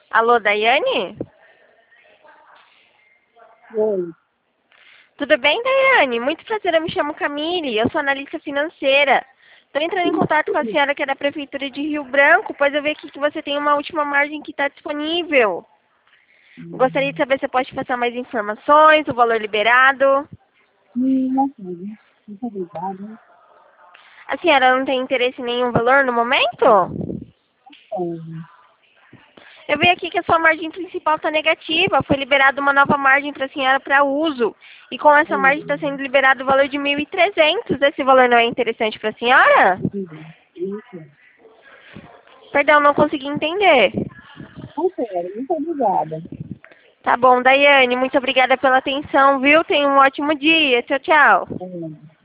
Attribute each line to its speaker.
Speaker 1: Alô, Daiane?
Speaker 2: Oi.
Speaker 1: Tudo bem, Daiane? Muito prazer, eu me chamo Camille, eu sou analista financeira. Estou entrando em contato com a senhora que é da Prefeitura de Rio Branco, pois eu vi aqui que você tem uma última margem que está disponível. Gostaria de saber se você pode passar mais informações, o valor liberado.
Speaker 2: Não sei. Muito obrigada.
Speaker 1: A senhora não tem interesse em nenhum valor no momento?
Speaker 2: Tenho.
Speaker 1: Eu vi aqui que a sua margem principal está negativa. Foi liberada uma nova margem para a senhora para uso. E com essa margem está sendo liberado o valor de 1.300. Esse valor não é interessante para a senhora?
Speaker 2: Isso.
Speaker 1: Perdão, não consegui entender.
Speaker 2: Não quero. Muito obrigada.
Speaker 1: Tá bom, Daiane, muito obrigada pela atenção, viu? Tenha um ótimo dia. Tchau, tchau.
Speaker 2: É.